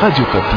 Radio Kapi.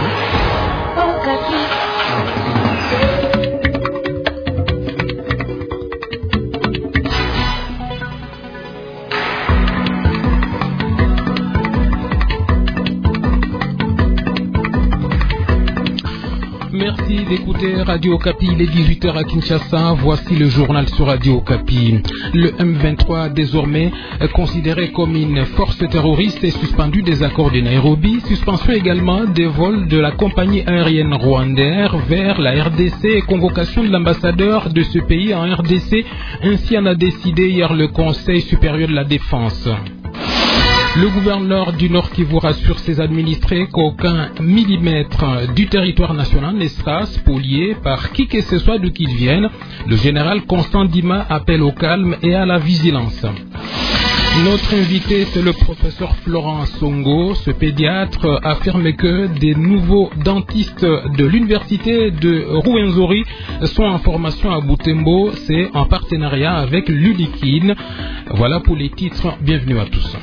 Merci d'écouter Radio Kapi, il est 18h à Kinshasa, voici le journal sur Radio Kapi. Le M23, désormais considéré comme une force terroriste, est suspendu des accords de Nairobi, suspension également des vols de la compagnie aérienne Rwandair vers la RDC et convocation de l'ambassadeur de ce pays en RDC, ainsi en a décidé hier le Conseil supérieur de la défense. Le gouverneur du Nord Kivu rassure ses administrés qu'aucun millimètre du territoire national ne sera spolié par qui que ce soit d'où qu'il vienne. Le général Constant Dima appelle au calme et à la vigilance. Notre invité, c'est le professeur Florent Songo. Ce pédiatre affirme que des nouveaux dentistes de l'université de Rwenzori sont en formation à Butembo. C'est en partenariat avec l'UNIKIN. Voilà pour les titres. Bienvenue à tous.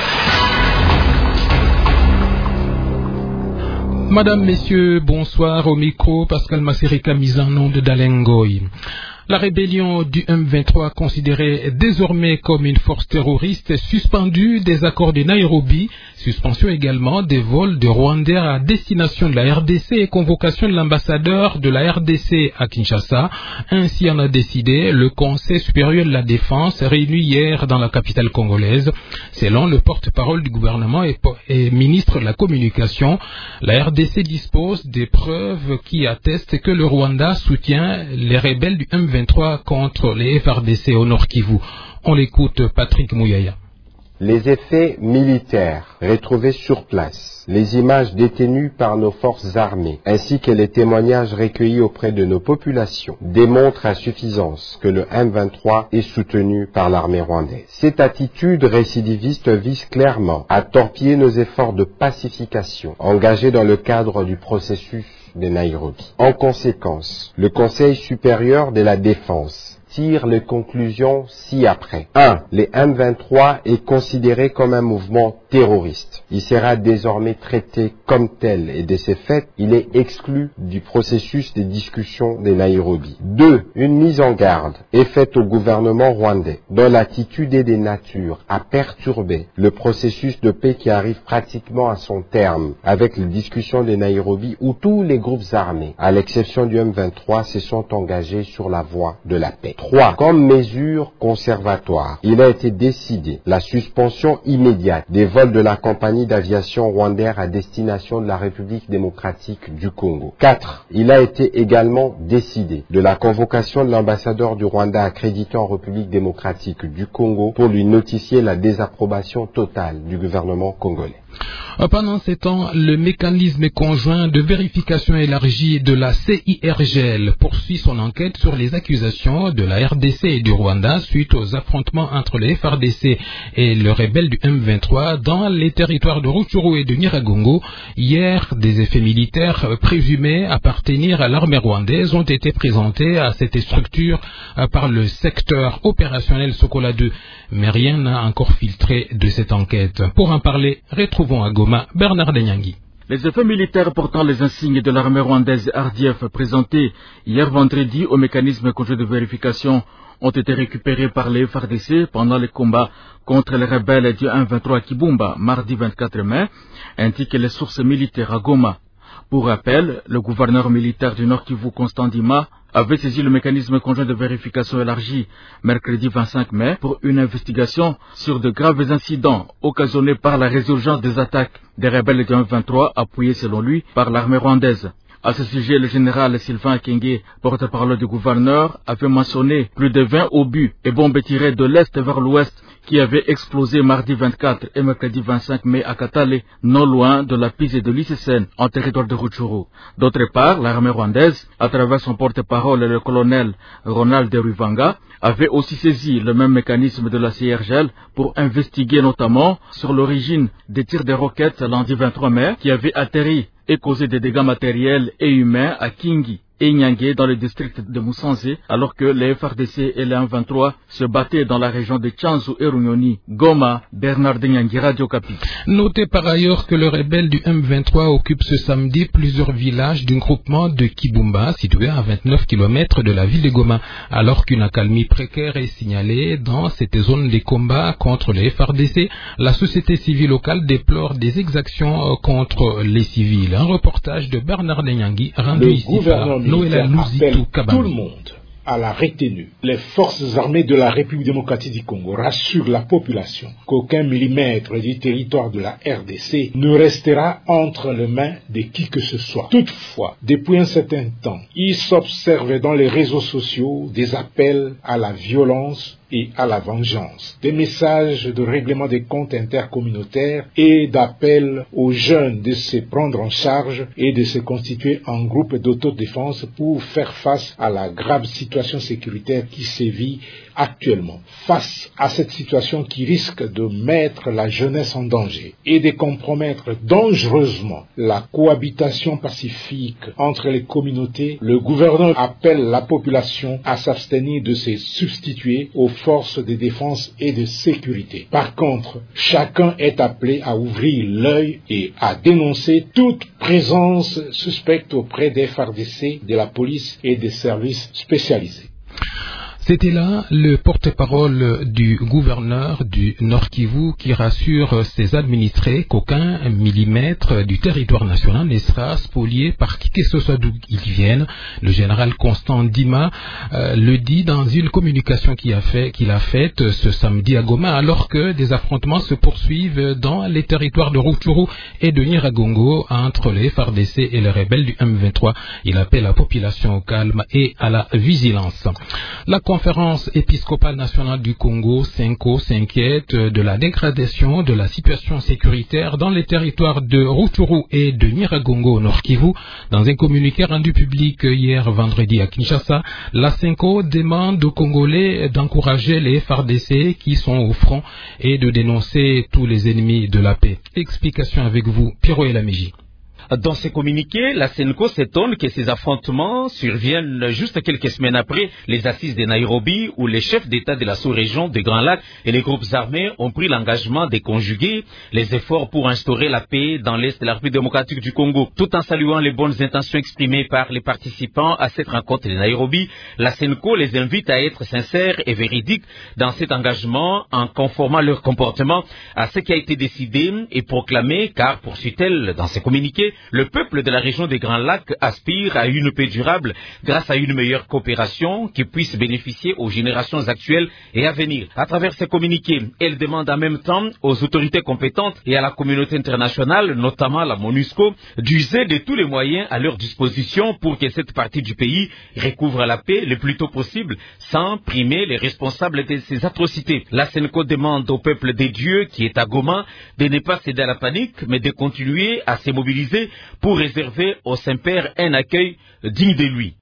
Madame, Messieurs, bonsoir. Au micro, Pascal Masserika, mise en onde d'Alengoy. La rébellion du M23, considérée désormais comme une force terroriste, est suspendue des accords de Nairobi, suspension également des vols de Rwandair à destination de la RDC et convocation de l'ambassadeur de la RDC à Kinshasa. Ainsi en a décidé le Conseil supérieur de la défense réuni hier dans la capitale congolaise. Selon le porte-parole du gouvernement et ministre de la communication, la RDC dispose des preuves qui attestent que le Rwanda soutient les rebelles du M23 contre les FARDC au Nord Kivu. On l'écoute, Patrick Mouyaya. Les effets militaires retrouvés sur place, les images détenues par nos forces armées, ainsi que les témoignages recueillis auprès de nos populations, démontrent à suffisance que le M23 est soutenu par l'armée rwandaise. Cette attitude récidiviste vise clairement à torpiller nos efforts de pacification engagés dans le cadre du processus de Nairobi. En conséquence, le Conseil supérieur de la défense tire les conclusions ci-après. 1. Le M23 est considéré comme un mouvement terroriste. Il sera désormais traité comme tel et de ce fait, il est exclu du processus de discussion de Nairobi. 2. Une mise en garde est faite au gouvernement rwandais dont l'attitude est de nature à perturber le processus de paix qui arrive pratiquement à son terme avec les discussions de Nairobi où tous les groupes armés, à l'exception du M23, se sont engagés sur la voie de la paix. 3. Comme mesure conservatoire, il a été décidé la suspension immédiate des vols de la compagnie d'aviation Rwandair à destination de la République démocratique du Congo. 4. Il a été également décidé de la convocation de l'ambassadeur du Rwanda accrédité en République démocratique du Congo pour lui notifier la désapprobation totale du gouvernement congolais. Pendant ces temps, le mécanisme conjoint de vérification élargie de la CIRGL poursuit son enquête sur les accusations de la RDC et du Rwanda suite aux affrontements entre les FARDC et le rebelle du M23 dans les territoires de Rutshuru et de Nyiragongo. Hier, des effets militaires présumés appartenir à l'armée rwandaise ont été présentés à cette structure par le secteur opérationnel Sokola 2. Mais rien n'a encore filtré de cette enquête. Pour en parler, retrouvons à Goma Bernard Denyangui. Les effets militaires portant les insignes de l'armée rwandaise RDF présentés hier vendredi au mécanisme conjoint de vérification ont été récupérés par les FARDC pendant les combats contre les rebelles du M23 à Kibumba mardi 24 mai, ainsi que les sources militaires à Goma. Pour rappel, le gouverneur militaire du Nord Kivu, Constant Dima, avait saisi le mécanisme conjoint de vérification élargi mercredi 25 mai pour une investigation sur de graves incidents occasionnés par la résurgence des attaques des rebelles du M23 appuyés selon lui par l'armée rwandaise. À ce sujet, le général Sylvain Kenge, porte-parole du gouverneur, avait mentionné plus de 20 obus et bombes tirées de l'est vers l'ouest qui avaient explosé mardi 24 et mercredi 25 mai à Katale, non loin de la piste de l'ICCN, en territoire de Rutshuru. D'autre part, l'armée rwandaise, à travers son porte-parole, le colonel Ronald de Ruvanga, avait aussi saisi le même mécanisme de la CIRGL pour investiguer notamment sur l'origine des tirs de roquettes lundi 23 mai qui avaient atterri et causé des dégâts matériels et humains à Kingi et Nyangé dans le district de Moussanzé, alors que les FARDC et les M23 se battaient dans la région de Tchanzu et Runyoni. Goma, Bernard Nyangé, Radio Kapi. Notez par ailleurs que le rebelle du M23 occupe ce samedi plusieurs villages d'un groupement de Kibumba, situé à 29 km de la ville de Goma, alors qu'une accalmie précaire est signalée dans cette zone des combats contre les FARDC. La société civile locale déplore des exactions contre les civils. Un reportage de Bernard Nyangui rendu ici par Noël Louzitou Kabami. Tout le monde à la retenue. Les forces armées de la République démocratique du Congo rassurent la population qu'aucun millimètre du territoire de la RDC ne restera entre les mains de qui que ce soit. Toutefois, depuis un certain temps, il s'observe dans les réseaux sociaux des appels à la violence et à la vengeance, des messages de règlement des comptes intercommunautaires et d'appel aux jeunes de se prendre en charge et de se constituer en groupe d'autodéfense pour faire face à la grave situation sécuritaire qui sévit actuellement. Face à cette situation qui risque de mettre la jeunesse en danger et de compromettre dangereusement la cohabitation pacifique entre les communautés, le gouvernement appelle la population à s'abstenir de se substituer aux forces de défense et de sécurité. Par contre, chacun est appelé à ouvrir l'œil et à dénoncer toute présence suspecte auprès des FARDC, de la police et des services spécialisés. C'était là le porte-parole du gouverneur du Nord Kivu qui rassure ses administrés qu'aucun millimètre du territoire national ne sera spolié par qui que ce soit d'où ils viennent. Le général Constant Dima le dit dans une communication qu'il a faite ce samedi à Goma, alors que des affrontements se poursuivent dans les territoires de Rutshuru et de Nyiragongo entre les FARDC et les rebelles du M23. Il appelle la population au calme et à la vigilance. La conférence épiscopale nationale du Congo, CENCO, s'inquiète de la dégradation de la situation sécuritaire dans les territoires de Rutshuru et de Nyiragongo au Nord Kivu. Dans un communiqué rendu public hier vendredi à Kinshasa, la CENCO demande aux Congolais d'encourager les FARDC qui sont au front et de dénoncer tous les ennemis de la paix. Explication avec vous, Pierrot Elamiji. Dans ces communiqués, la CENCO s'étonne que ces affrontements surviennent juste quelques semaines après les assises de Nairobi où les chefs d'État de la sous-région des Grands Lacs et les groupes armés ont pris l'engagement de conjuguer les efforts pour instaurer la paix dans l'Est de la République démocratique du Congo. Tout en saluant les bonnes intentions exprimées par les participants à cette rencontre de Nairobi, la CENCO les invite à être sincères et véridiques dans cet engagement en conformant leur comportement à ce qui a été décidé et proclamé, car, poursuit-elle dans ses communiqués, le peuple de la région des Grands Lacs aspire à une paix durable grâce à une meilleure coopération qui puisse bénéficier aux générations actuelles et à venir. À travers ces communiqués, elle demande en même temps aux autorités compétentes et à la communauté internationale, notamment la MONUSCO, d'user de tous les moyens à leur disposition pour que cette partie du pays recouvre la paix le plus tôt possible sans primer les responsables de ces atrocités. La CENCO demande au peuple des dieux qui est à Goma de ne pas céder à la panique mais de continuer à se mobiliser pour réserver au Saint-Père un accueil digne de lui.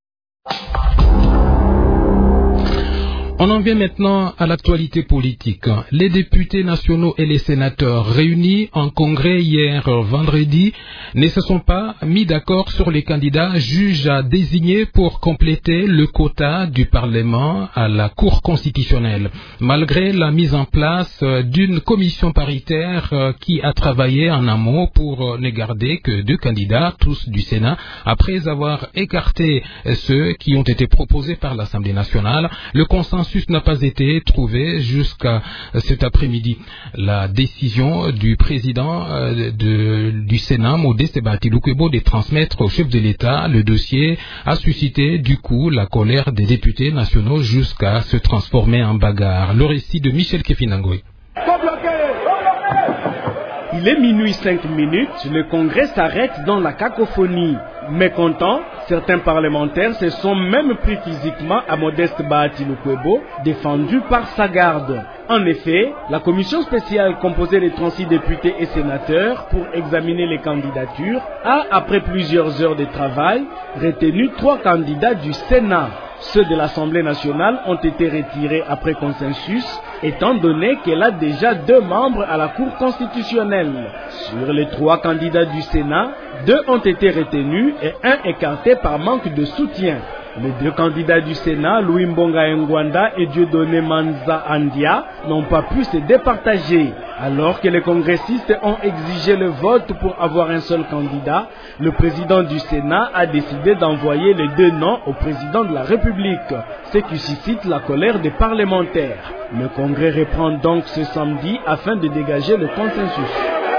On en vient maintenant à l'actualité politique. Les députés nationaux et les sénateurs réunis en congrès hier vendredi ne se sont pas mis d'accord sur les candidats juges à désigner pour compléter le quota du Parlement à la Cour constitutionnelle. Malgré la mise en place d'une commission paritaire qui a travaillé en amont pour ne garder que 2 candidats, tous du Sénat, après avoir écarté ceux qui ont été proposés par l'Assemblée nationale, le consensus n'a pas été trouvé jusqu'à cet après-midi. La décision du président du Sénat, Modeste Bahati-Lukwebo, de transmettre au chef de l'État le dossier a suscité du coup la colère des députés nationaux jusqu'à se transformer en bagarre. Le récit de Michel Kefinangoy. Il est minuit 5 minutes, le Congrès s'arrête dans la cacophonie. Mécontents, certains parlementaires se sont même pris physiquement à Modeste Bahati-Lukwebo, défendu par sa garde. En effet, la commission spéciale composée de 36 députés et sénateurs pour examiner les candidatures a, après plusieurs heures de travail, retenu 3 candidats du Sénat. Ceux de l'Assemblée nationale ont été retirés après consensus, étant donné qu'elle a déjà 2 membres à la Cour constitutionnelle. Sur les 3 candidats du Sénat, 2 ont été retenus et un écarté par manque de soutien. Les deux candidats du Sénat, Louis Mbonga Ngwanda et Dieudonné Manza Andia, n'ont pas pu se départager. Alors que les congressistes ont exigé le vote pour avoir un seul candidat, le président du Sénat a décidé d'envoyer les deux noms au président de la République, ce qui suscite la colère des parlementaires. Le Congrès reprend donc ce samedi afin de dégager le consensus.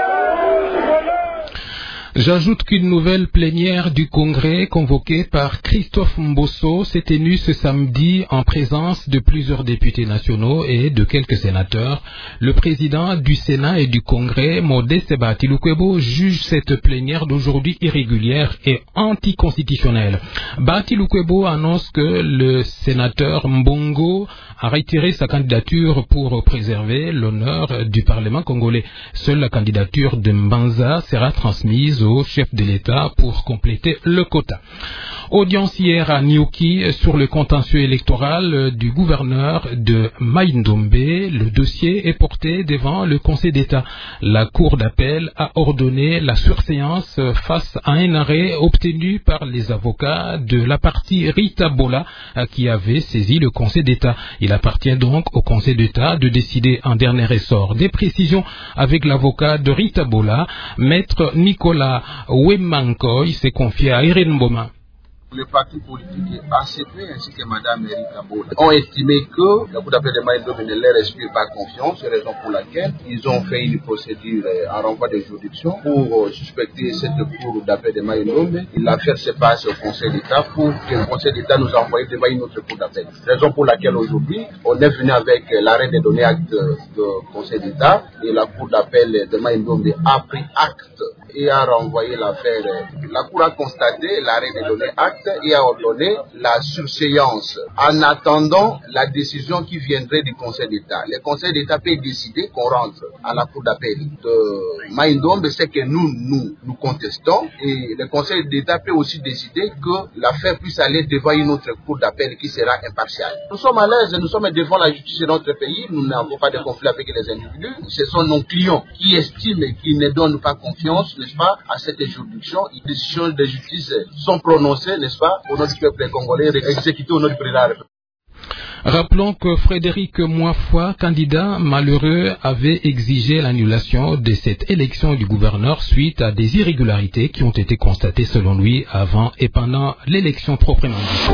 J'ajoute qu'une nouvelle plénière du Congrès convoquée par Christophe Mbosso s'est tenue ce samedi en présence de plusieurs députés nationaux et de quelques sénateurs. Le président du Sénat et du Congrès, Modeste Bahati-Lukwebo, juge cette plénière d'aujourd'hui irrégulière et anticonstitutionnelle. Bahati-Lukwebo annonce que le sénateur Mbongo a retiré sa candidature pour préserver l'honneur du Parlement congolais. Seule la candidature de Mbanza sera transmise au chef de l'État pour compléter le quota. Audience hier à Niouki sur le contentieux électoral du gouverneur de Mai-Ndombe. Le dossier est porté devant le Conseil d'État. La Cour d'appel a ordonné la surséance face à un arrêt obtenu par les avocats de la partie Rita Bola qui avait saisi le Conseil d'État. Il appartient donc au Conseil d'État de décider en dernier ressort. Des précisions avec l'avocat de Rita Bola, maître Nicolas Wemankoy, s'est confié à Irène Mboma. Les partis politiques ACP ainsi que Mme Erika Bola ont estimé que la Cour d'appel de Mai-Ndombe ne leur inspire pas confiance, c'est la raison pour laquelle ils ont fait une procédure en renvoi de juridiction pour suspecter cette Cour d'appel de Mai-Ndombe. L'affaire se passe au Conseil d'État pour que le Conseil d'État nous envoie devant une autre Cour d'appel. Raison pour laquelle aujourd'hui on est venu avec l'arrêt des données actes du Conseil d'État et la Cour d'appel de Mai-Ndombe a pris acte et a renvoyé l'affaire. La Cour a constaté l'arrêt des données actes et a ordonné la surséance en attendant la décision qui viendrait du Conseil d'État. Le Conseil d'État peut décider qu'on rentre à la Cour d'appel de Mai-Ndombe, c'est que nous contestons, et le Conseil d'État peut aussi décider que l'affaire puisse aller devant une autre Cour d'appel qui sera impartiale. Nous sommes à l'aise, nous sommes devant la justice de notre pays, nous n'avons pas de conflit avec les individus, ce sont nos clients qui estiment et qui ne donnent pas confiance, n'est-ce pas, à cette juridiction. Les décisions de justice sont prononcées, n'est-ce pas, au nom du peuple congolais, exécutées au nom du président de la République. Rappelons que Frédéric Moifoy, candidat malheureux, avait exigé l'annulation de cette élection du gouverneur suite à des irrégularités qui ont été constatées selon lui avant et pendant l'élection proprement dite.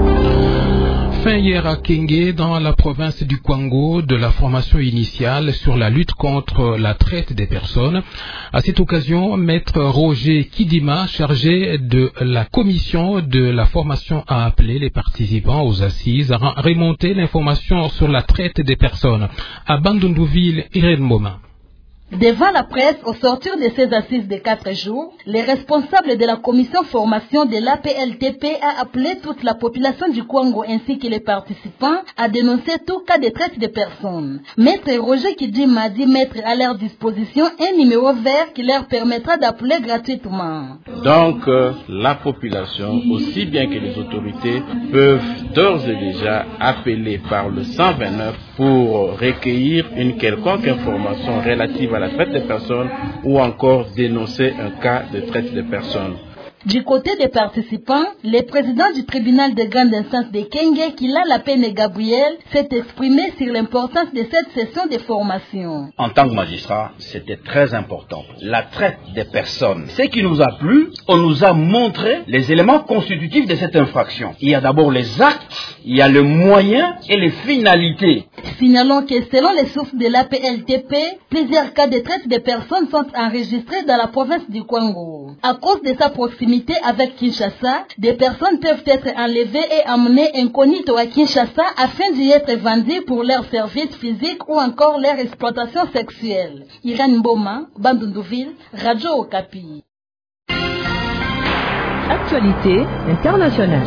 Fin hier à Kenge, dans la province du Kwango, de la formation initiale sur la lutte contre la traite des personnes. À cette occasion, maître Roger Kidima, chargé de la commission de la formation, a appelé les participants aux assises à remonter l'information sur la traite des personnes. À Bandundouville, Irène Mboma. Devant la presse, au sortir de ces assises de 4 jours, les responsables de la commission formation de l'APLTP a appelé toute la population du Kwango ainsi que les participants à dénoncer tout cas de traite de personnes. Maître Roger Kidima a dit mettre à leur disposition un numéro vert qui leur permettra d'appeler gratuitement. Donc, la population, aussi bien que les autorités, peuvent d'ores et déjà appeler par le 129 pour recueillir une quelconque information relative à la traite des personnes ou encore dénoncer un cas de traite de personnes. Du côté des participants, le président du tribunal de grande instance de Kenge, Kila Lapene Gabriel, s'est exprimé sur l'importance de cette session de formation. En tant que magistrat, c'était très important. La traite des personnes. Ce qui nous a plu, on nous a montré les éléments constitutifs de cette infraction. Il y a d'abord les actes, il y a le moyen et les finalités. Signalons que selon les sources de l'APLTP, plusieurs cas de traite des personnes sont enregistrés dans la province du Kwango. À cause de sa proximité avec Kinshasa, des personnes peuvent être enlevées et emmenées incognito à Kinshasa afin d'y être vendues pour leurs services physiques ou encore leur exploitation sexuelle. Irène Mboma, Bandundouville, Radio Okapi. Actualité internationale.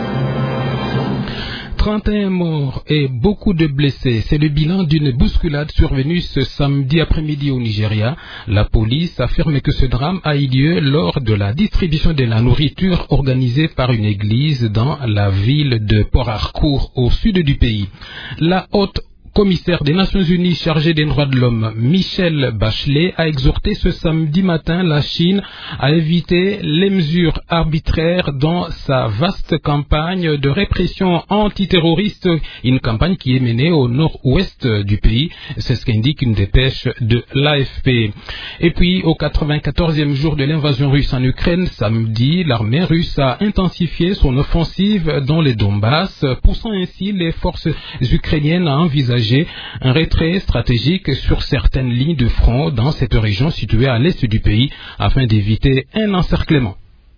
31 morts et beaucoup de blessés. C'est le bilan d'une bousculade survenue ce samedi après-midi au Nigeria. La police affirme que ce drame a eu lieu lors de la distribution de la nourriture organisée par une église dans la ville de Port Harcourt au sud du pays. La haute commissaire des Nations Unies chargé des droits de l'homme, Michelle Bachelet, a exhorté ce samedi matin la Chine à éviter les mesures arbitraires dans sa vaste campagne de répression antiterroriste, une campagne qui est menée au nord-ouest du pays. C'est ce qu'indique une dépêche de l'AFP. Et puis, au 94e jour de l'invasion russe en Ukraine, samedi, l'armée russe a intensifié son offensive dans les Donbass, poussant ainsi les forces ukrainiennes à envisager un retrait stratégique sur certaines lignes de front dans cette région située à l'est du pays afin d'éviter un encerclement.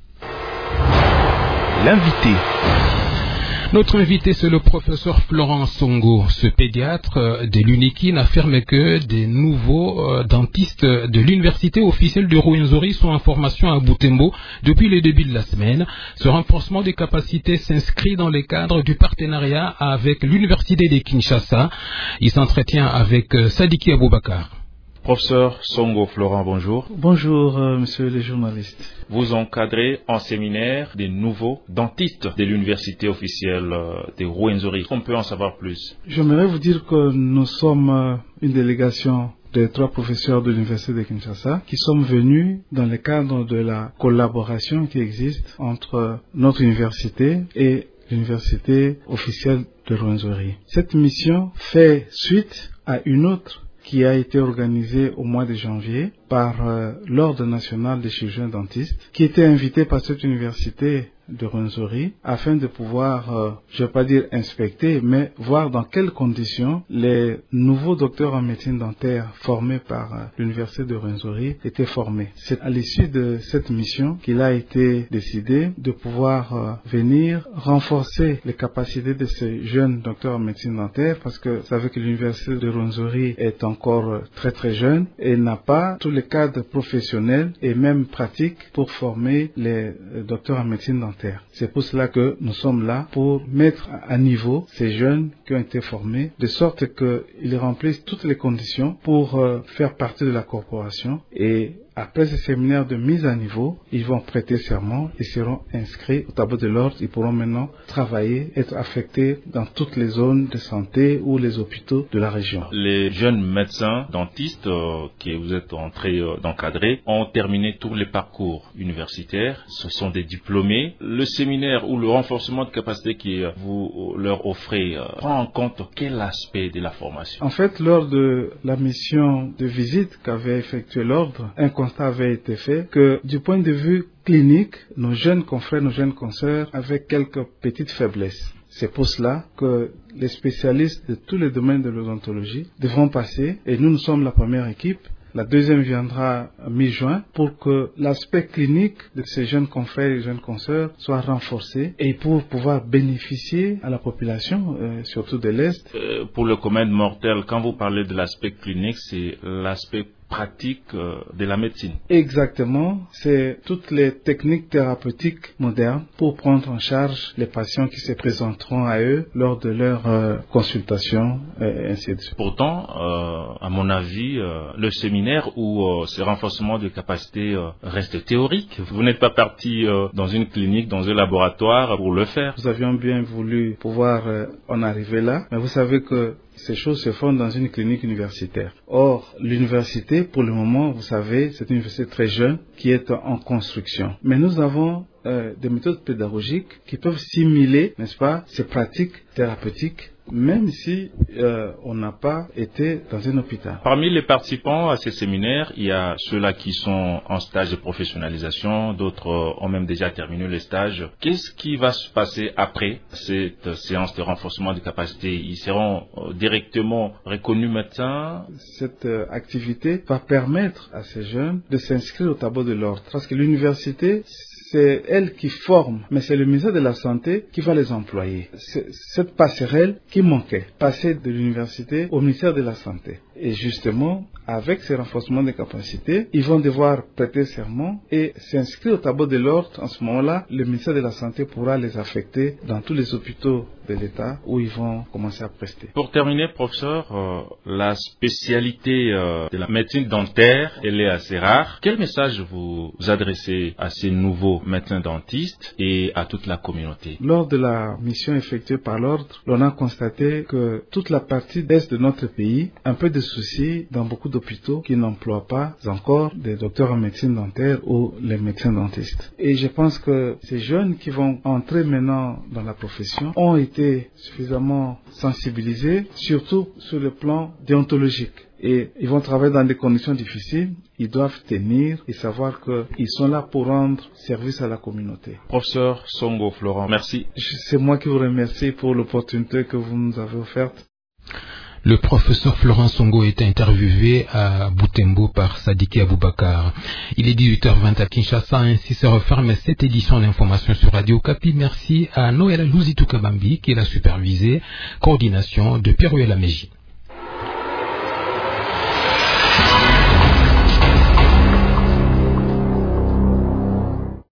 L'invité. Notre invité, c'est le professeur Florent Songo. Ce pédiatre de l'UNIKIN affirme que des nouveaux dentistes de l'université officielle de Rwenzori sont en formation à Butembo depuis le début de la semaine. Ce renforcement des capacités s'inscrit dans le cadre du partenariat avec l'université de Kinshasa. Il s'entretient avec Sadiki Aboubakar. Professeur Songo Florent, bonjour. Bonjour, monsieur les journalistes. Vous encadrez en séminaire des nouveaux dentistes de l'université officielle de Rwenzori. On peut en savoir plus? J'aimerais vous dire que nous sommes une délégation de 3 professeurs de l'université de Kinshasa qui sont venus dans le cadre de la collaboration qui existe entre notre université et l'université officielle de Rwenzori. Cette mission fait suite à une autre qui a été organisée au mois de janvier par l'Ordre national des chirurgiens dentistes, qui était invité par cette université de Rwenzori afin de pouvoir, je ne vais pas dire inspecter, mais voir dans quelles conditions les nouveaux docteurs en médecine dentaire formés par l'université de Rwenzori étaient formés. C'est à l'issue de cette mission qu'il a été décidé de pouvoir venir renforcer les capacités de ces jeunes docteurs en médecine dentaire, parce que vous savez que l'université de Rwenzori est encore très très jeune et n'a pas tous les cadres professionnels et même pratiques pour former les docteurs en médecine dentaire. C'est pour cela que nous sommes là, pour mettre à niveau ces jeunes qui ont été formés, de sorte qu'ils remplissent toutes les conditions pour faire partie de la corporation. Et après ce séminaire de mise à niveau, ils vont prêter serment, ils seront inscrits au tableau de l'ordre, ils pourront maintenant travailler, être affectés dans toutes les zones de santé ou les hôpitaux de la région. Les jeunes médecins dentistes que vous êtes en train d'encadrer ont terminé tous les parcours universitaires, ce sont des diplômés. Le séminaire ou le renforcement de capacité que vous leur offrez prend en compte quel aspect de la formation? En fait, lors de la mission de visite qu'avait effectué l'ordre, un constat avait été fait que du point de vue clinique, nos jeunes confrères, nos jeunes consoeurs avaient quelques petites faiblesses. C'est pour cela que les spécialistes de tous les domaines de l'odontologie devront passer, et nous sommes la première équipe. La deuxième viendra mi-juin pour que l'aspect clinique de ces jeunes confrères et jeunes consoeurs soit renforcé et pour pouvoir bénéficier à la population, surtout de l'Est. Pour le commun mortel, quand vous parlez de l'aspect clinique, c'est l'aspect pratique de la médecine. Exactement, c'est toutes les techniques thérapeutiques modernes pour prendre en charge les patients qui se présenteront à eux lors de leur consultation et ainsi de suite. Pourtant, à mon avis, le séminaire ou ce renforcement de capacités reste théorique. Vous n'êtes pas parti dans une clinique, dans un laboratoire pour le faire. Nous avions bien voulu pouvoir en arriver là, mais vous savez que ces choses se font dans une clinique universitaire. Or, l'université, pour le moment, vous savez, c'est une université très jeune qui est en construction. Mais nous avons des méthodes pédagogiques qui peuvent simuler, n'est-ce pas, ces pratiques thérapeutiques, même si on n'a pas été dans un hôpital. Parmi les participants à ces séminaires, il y a ceux-là qui sont en stage de professionnalisation, d'autres ont même déjà terminé le stage. Qu'est-ce qui va se passer après cette séance de renforcement de capacité? Ils seront directement reconnus médecins? Cette activité va permettre à ces jeunes de s'inscrire au tableau de l'ordre, parce que l'université, c'est elle qui forme, mais c'est le ministère de la Santé qui va les employer. C'est cette passerelle qui manquait, passer de l'université au ministère de la Santé. Et justement, avec ces renforcements de capacités, ils vont devoir prêter serment et s'inscrire au tableau de l'ordre. En ce moment-là, le ministère de la Santé pourra les affecter dans tous les hôpitaux de l'État où ils vont commencer à prester. Pour terminer, professeur, la spécialité de la médecine dentaire, elle est assez rare. Quel message vous adressez à ces nouveaux aux médecins dentistes et à toute la communauté. Lors de la mission effectuée par l'ordre, on a constaté que toute la partie est de notre pays a un peu de soucis dans beaucoup d'hôpitaux qui n'emploient pas encore des docteurs en médecine dentaire ou les médecins dentistes. Et je pense que ces jeunes qui vont entrer maintenant dans la profession ont été suffisamment sensibilisés, surtout sur le plan déontologique. Et ils vont travailler dans des conditions difficiles, ils doivent tenir et savoir qu'ils sont là pour rendre service à la communauté. Professeur Songo Florent, merci. C'est moi qui vous remercie pour l'opportunité que vous nous avez offerte. Le professeur Florent Songo est interviewé à Butembo par Sadiki Aboubakar. Il est 18h20 à Kinshasa, ainsi se referme cette édition d'information sur Radio Okapi. Merci à Noël Louzitou Kabambi qui l'a supervisé, coordination de Pierre-Ouel Améji.